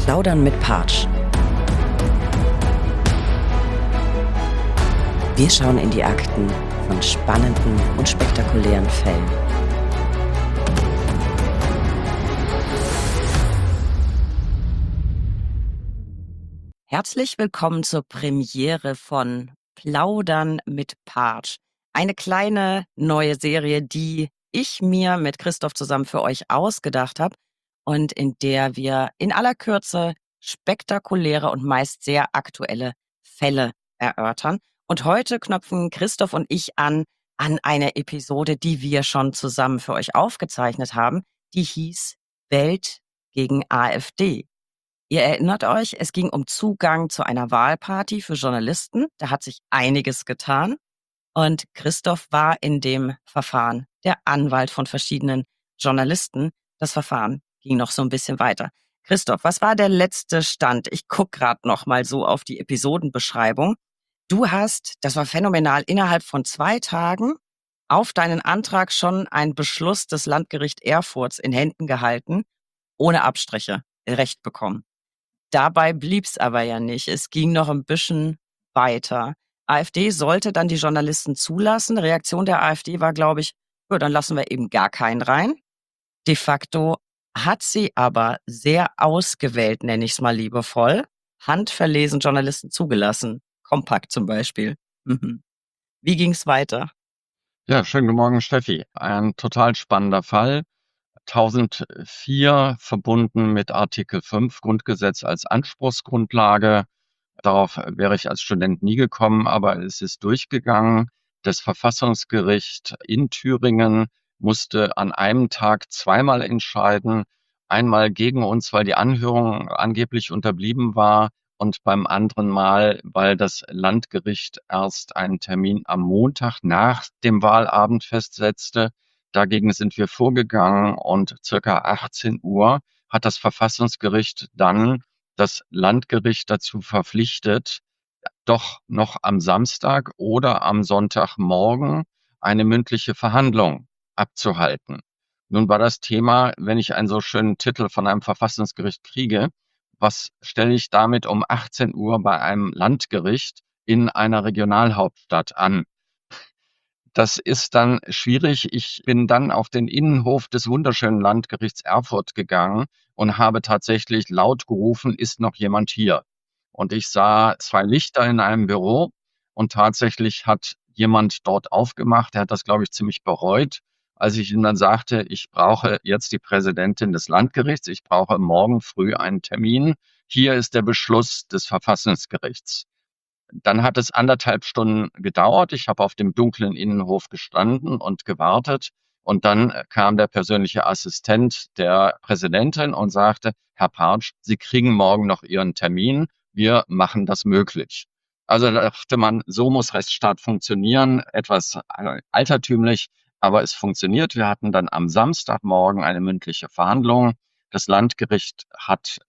Plaudern mit Partsch. Wir schauen in die Akten von spannenden und spektakulären Fällen. Herzlich willkommen zur Premiere von Plaudern mit Partsch. Eine kleine neue Serie, die ich mir mit Christoph zusammen für euch ausgedacht habe und in der wir in aller Kürze spektakuläre und meist sehr aktuelle Fälle erörtern. Und heute knöpfen Christoph und ich an eine Episode, die wir schon zusammen für euch aufgezeichnet haben. Die hieß Welt gegen AfD. Ihr erinnert euch, es ging um Zugang zu einer Wahlparty für Journalisten. Da hat sich einiges getan. Und Christoph war in dem Verfahren der Anwalt von verschiedenen Journalisten. Das Verfahren ging noch so ein bisschen weiter. Christoph, was war der letzte Stand? Ich gucke gerade noch mal so auf die Episodenbeschreibung. Du hast, das war phänomenal, innerhalb von 2 Tagen auf deinen Antrag schon einen Beschluss des Landgerichts Erfurt in Händen gehalten, ohne Abstriche Recht bekommen. Dabei blieb's aber ja nicht. Es ging noch ein bisschen weiter. AfD sollte dann die Journalisten zulassen. Reaktion der AfD war, glaube ich, gut, dann lassen wir eben gar keinen rein. De facto hat sie aber sehr ausgewählt, nenne ich es mal liebevoll, handverlesen Journalisten zugelassen. Kompakt zum Beispiel. Wie ging's weiter? Ja, schönen guten Morgen, Steffi. Ein total spannender Fall. 1004 verbunden mit Artikel 5 Grundgesetz als Anspruchsgrundlage. Darauf wäre ich als Student nie gekommen, aber es ist durchgegangen. Das Verfassungsgericht in Thüringen musste an einem Tag zweimal entscheiden. Einmal gegen uns, weil die Anhörung angeblich unterblieben war, und beim anderen Mal, weil das Landgericht erst einen Termin am Montag nach dem Wahlabend festsetzte. Dagegen sind wir vorgegangen und circa 18 Uhr hat das Verfassungsgericht dann das Landgericht dazu verpflichtet, doch noch am Samstag oder am Sonntagmorgen eine mündliche Verhandlung abzuhalten. Nun war das Thema, wenn ich einen so schönen Titel von einem Verfassungsgericht kriege, was stelle ich damit um 18 Uhr bei einem Landgericht in einer Regionalhauptstadt an? Das ist dann schwierig. Ich bin dann auf den Innenhof des wunderschönen Landgerichts Erfurt gegangen und habe tatsächlich laut gerufen, ist noch jemand hier? Und ich sah 2 Lichter in einem Büro und tatsächlich hat jemand dort aufgemacht. Er hat das, glaube ich, ziemlich bereut, als ich ihm dann sagte, ich brauche jetzt die Präsidentin des Landgerichts, ich brauche morgen früh einen Termin. Hier ist der Beschluss des Verfassungsgerichts. Dann hat es 1,5 Stunden gedauert. Ich habe auf dem dunklen Innenhof gestanden und gewartet. Und dann kam der persönliche Assistent der Präsidentin und sagte, Herr Partsch, Sie kriegen morgen noch Ihren Termin. Wir machen das möglich. Also da dachte man, so muss Rechtsstaat funktionieren. Etwas altertümlich, aber es funktioniert. Wir hatten dann am Samstagmorgen eine mündliche Verhandlung. Das Landgericht hat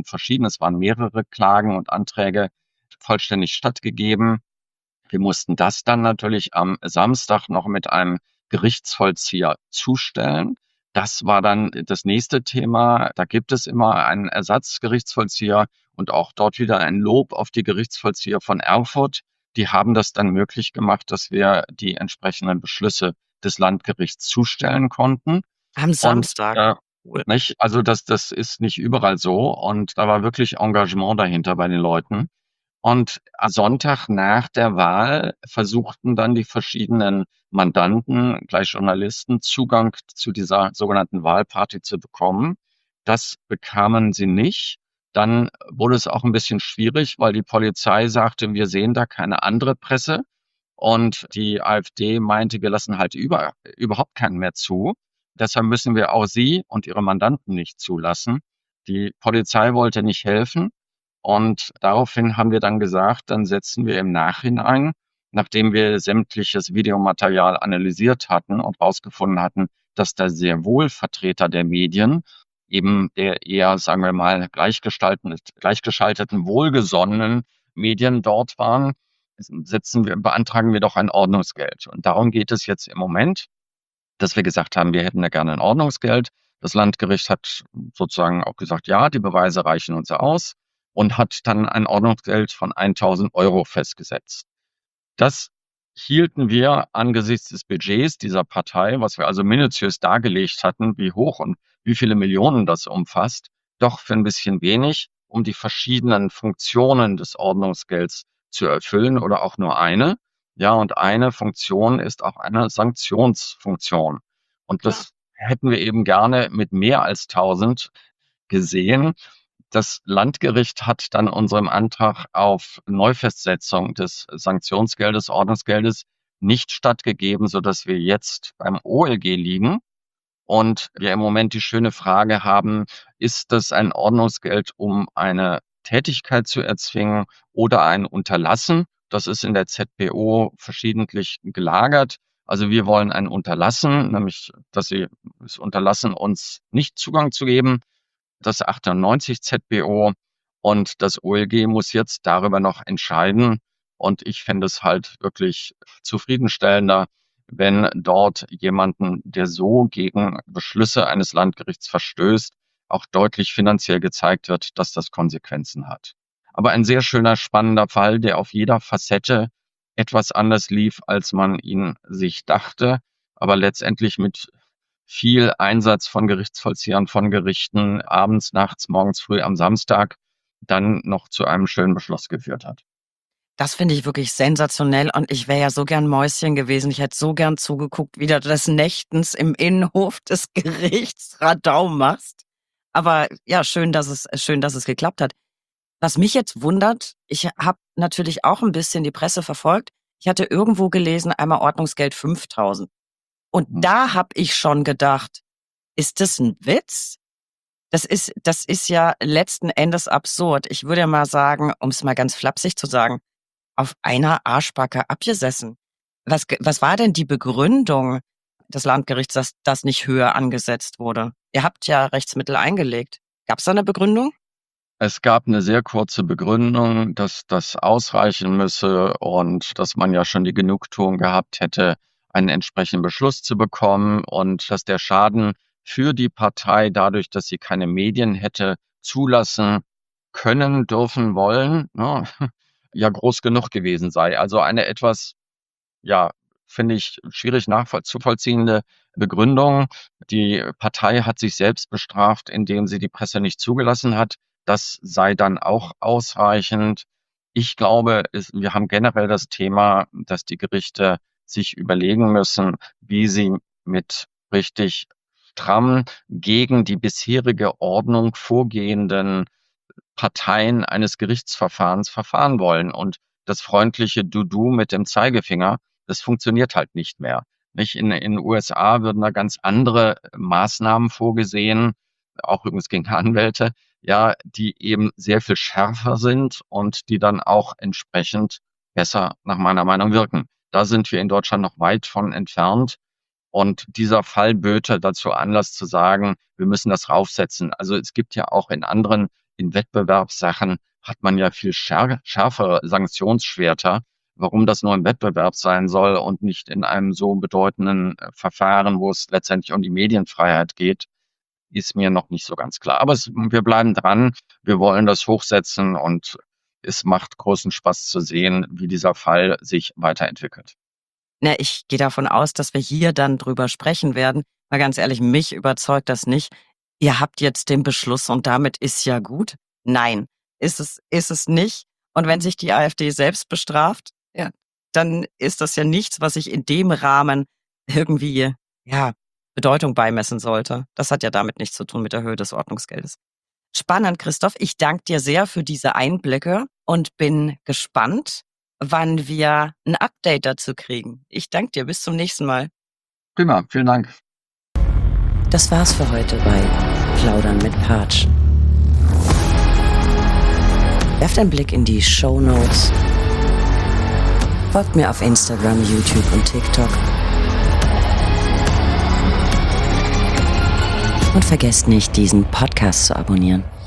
es waren mehrere Klagen und Anträge, vollständig stattgegeben. Wir mussten das dann natürlich am Samstag noch mit einem Gerichtsvollzieher zustellen. Das war dann das nächste Thema. Da gibt es immer einen Ersatzgerichtsvollzieher und auch dort wieder ein Lob auf die Gerichtsvollzieher von Erfurt. Die haben das dann möglich gemacht, dass wir die entsprechenden Beschlüsse des Landgerichts zustellen konnten. Am Und Samstag. Cool. nicht, also das ist nicht überall so. Und da war wirklich Engagement dahinter bei den Leuten. Und am Sonntag nach der Wahl versuchten dann die verschiedenen Mandanten, gleich Journalisten, Zugang zu dieser sogenannten Wahlparty zu bekommen. Das bekamen sie nicht. Dann wurde es auch ein bisschen schwierig, weil die Polizei sagte, wir sehen da keine andere Presse. Und die AfD meinte, wir lassen halt überhaupt keinen mehr zu. Deshalb müssen wir auch Sie und Ihre Mandanten nicht zulassen. Die Polizei wollte nicht helfen. Und daraufhin haben wir dann gesagt, dann setzen wir im Nachhinein, nachdem wir sämtliches Videomaterial analysiert hatten und herausgefunden hatten, dass da sehr wohl Vertreter der Medien, eben der eher, sagen wir mal, gleichgeschalteten, wohlgesonnenen Medien dort waren, beantragen wir doch ein Ordnungsgeld. Und darum geht es jetzt im Moment, dass wir gesagt haben, wir hätten da gerne ein Ordnungsgeld. Das Landgericht hat sozusagen auch gesagt, ja, die Beweise reichen uns aus und hat dann ein Ordnungsgeld von 1.000 Euro festgesetzt. Das hielten wir angesichts des Budgets dieser Partei, was wir also minutiös dargelegt hatten, wie hoch und wie viele Millionen das umfasst, doch für ein bisschen wenig, um die verschiedenen Funktionen des Ordnungsgelds zu erfüllen oder auch nur eine. Ja, und eine Funktion ist auch eine Sanktionsfunktion. Und Klar. das hätten wir eben gerne mit mehr als 1.000 gesehen. Das Landgericht hat dann unserem Antrag auf Neufestsetzung des Sanktionsgeldes, Ordnungsgeldes nicht stattgegeben, sodass wir jetzt beim OLG liegen und wir im Moment die schöne Frage haben, ist das ein Ordnungsgeld, um eine Tätigkeit zu erzwingen oder ein Unterlassen? Das ist in der ZPO verschiedentlich gelagert. Also wir wollen ein Unterlassen, nämlich, dass sie es unterlassen, uns nicht Zugang zu geben, das 98 ZBO, und das OLG muss jetzt darüber noch entscheiden. Und ich fände es halt wirklich zufriedenstellender, wenn dort jemanden, der so gegen Beschlüsse eines Landgerichts verstößt, auch deutlich finanziell gezeigt wird, dass das Konsequenzen hat. Aber ein sehr schöner, spannender Fall, der auf jeder Facette etwas anders lief, als man ihn sich dachte, aber letztendlich mit viel Einsatz von Gerichtsvollziehern, von Gerichten, abends, nachts, morgens früh am Samstag dann noch zu einem schönen Beschluss geführt hat. Das finde ich wirklich sensationell und ich wäre ja so gern Mäuschen gewesen. Ich hätte so gern zugeguckt, wie du des Nächtens im Innenhof des Gerichts Radau machst. Aber ja, schön, dass es geklappt hat. Was mich jetzt wundert, ich habe natürlich auch ein bisschen die Presse verfolgt. Ich hatte irgendwo gelesen, einmal Ordnungsgeld 5.000. Und Mhm. da habe ich schon gedacht, ist das ein Witz? Das ist ja letzten Endes absurd. Ich würde ja mal sagen, um es mal ganz flapsig zu sagen, auf einer Arschbacke abgesessen. Was war denn die Begründung des Landgerichts, dass das nicht höher angesetzt wurde? Ihr habt ja Rechtsmittel eingelegt. Gab es da eine Begründung? Es gab eine sehr kurze Begründung, dass das ausreichen müsse und dass man ja schon die Genugtuung gehabt hätte, einen entsprechenden Beschluss zu bekommen und dass der Schaden für die Partei dadurch, dass sie keine Medien hätte zulassen können, dürfen, wollen, ne, ja groß genug gewesen sei. Also eine etwas, ja, finde ich, schwierig nachzuvollziehende Begründung. Die Partei hat sich selbst bestraft, indem sie die Presse nicht zugelassen hat. Das sei dann auch ausreichend. Ich glaube, wir haben generell das Thema, dass die Gerichte sich überlegen müssen, wie sie mit richtig stramm gegen die bisherige Ordnung vorgehenden Parteien eines Gerichtsverfahrens verfahren wollen. Und das freundliche Du mit dem Zeigefinger, das funktioniert halt nicht mehr. Nicht in den USA würden da ganz andere Maßnahmen vorgesehen, auch übrigens gegen Anwälte, ja, die eben sehr viel schärfer sind und die dann auch entsprechend besser nach meiner Meinung wirken. Da sind wir in Deutschland noch weit von entfernt. Und dieser Fall böte dazu Anlass zu sagen, wir müssen das raufsetzen. Also es gibt ja auch in Wettbewerbssachen hat man ja viel schärfere Sanktionsschwerter. Warum das nur im Wettbewerb sein soll und nicht in einem so bedeutenden Verfahren, wo es letztendlich um die Medienfreiheit geht, ist mir noch nicht so ganz klar. Aber wir bleiben dran. Wir wollen das hochsetzen und es macht großen Spaß zu sehen, wie dieser Fall sich weiterentwickelt. Na, ich gehe davon aus, dass wir hier dann drüber sprechen werden. Mal ganz ehrlich, mich überzeugt das nicht. Ihr habt jetzt den Beschluss und damit ist ja gut. Nein, ist es nicht. Und wenn sich die AfD selbst bestraft, ja, dann ist das ja nichts, was ich in dem Rahmen irgendwie, ja, Bedeutung beimessen sollte. Das hat ja damit nichts zu tun mit der Höhe des Ordnungsgeldes. Spannend, Christoph. Ich danke dir sehr für diese Einblicke und bin gespannt, wann wir ein Update dazu kriegen. Ich danke dir. Bis zum nächsten Mal. Prima, vielen Dank. Das war's für heute bei Plaudern mit Patsch. Werft einen Blick in die Shownotes. Folgt mir auf Instagram, YouTube und TikTok. Und vergesst nicht, diesen Podcast zu abonnieren.